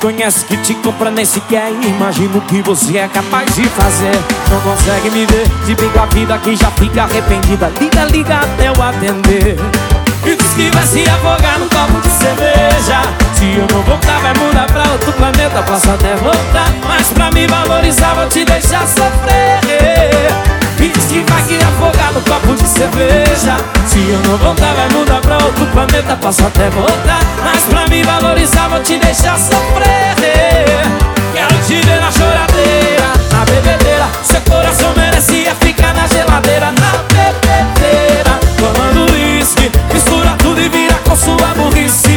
conhece, que te compra, nem sequer imagina o que você é capaz de fazer. Não consegue me ver, de bem com a vida que já fica arrependida. Liga, liga até eu atender. E diz que vai se afogar num copo de cerveja. Se eu não voltar vai mudar pra outro planeta. Posso até voltar, mas pra me valorizar vou te deixar sofrer. E diz que vai se afogar no copo de cerveja. Se eu não voltar vai mudar pra outro planeta. Posso até voltar, mas pra me valorizar vou te deixar sofrer. Quero te ver na choradeira, na bebedeira. Seu coração merecia ficar na geladeira. Na bebedeira, tomando uísque, mistura tudo e vira com sua burrice.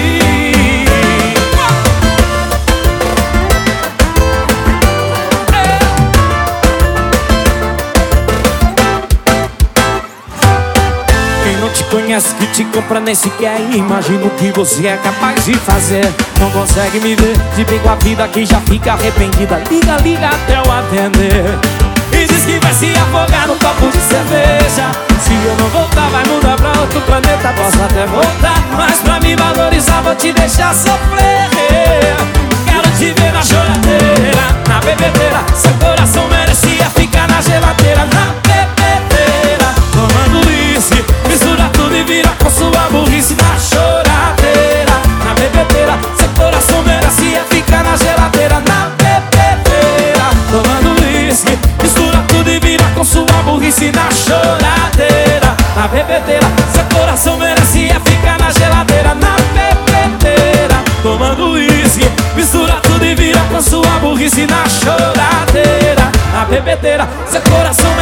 Quem não te conhece, que te compra, nem sequer imagina o que você é capaz de fazer. Não consegue me ver, de bem com a vida que já fica arrependida. Liga, liga até eu atender. E diz que vai se afogar num copo de cerveja. Se eu não voltar vai mudar pra outro planeta. Posso até voltar, mas pra me valorizar vou te deixar sofrer. Quero te ver na choradeira, na bebedeira. Seu coração merecia ficar na geladeira. Na bebedeira, tomando uísque, mistura tudo e vira com sua burrice. Na choradeira, na bebedeira. Seu coração merecia ficar na geladeira. Na bebedeira, tomando uísque, mistura tudo e vira com sua burrice. Na choradeira, na bebedeira. Seu coração merecia ficar na geladeira. Na bebedeira, tomando uísque, mistura tudo e vira com sua burrice. Na choradeira, na bebedeira. Seu coração